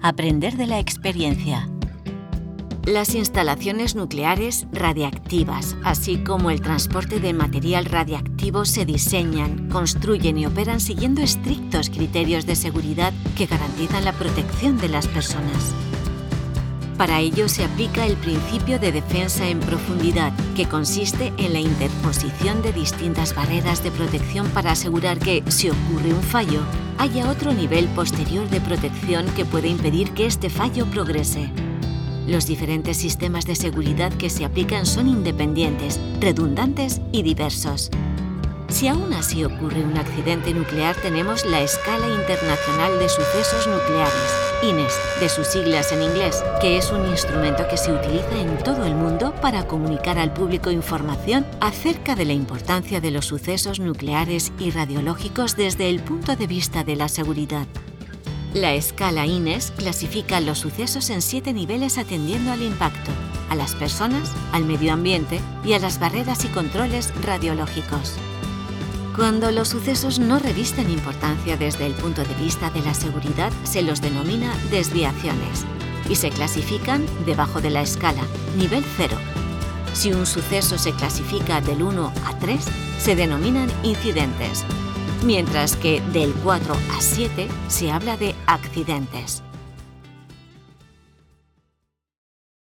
Aprender de la experiencia. Las instalaciones nucleares radiactivas, así como el transporte de material radiactivo, se diseñan, construyen y operan siguiendo estrictos criterios de seguridad que garantizan la protección de las personas. Para ello se aplica el principio de defensa en profundidad, que consiste en la interposición de distintas barreras de protección para asegurar que, si ocurre un fallo, haya otro nivel posterior de protección que pueda impedir que este fallo progrese. Los diferentes sistemas de seguridad que se aplican son independientes, redundantes y diversos. Si aún así ocurre un accidente nuclear, tenemos la Escala Internacional de Sucesos Nucleares, INES, de sus siglas en inglés, que es un instrumento que se utiliza en todo el mundo para comunicar al público información acerca de la importancia de los sucesos nucleares y radiológicos desde el punto de vista de la seguridad. La escala INES clasifica los sucesos en 7 niveles atendiendo al impacto, a las personas, al medio ambiente y a las barreras y controles radiológicos. Cuando los sucesos no revisten importancia desde el punto de vista de la seguridad, se los denomina desviaciones y se clasifican debajo de la escala, nivel 0. Si un suceso se clasifica del 1 a 3, se denominan incidentes, mientras que del 4 a 7 se habla de accidentes.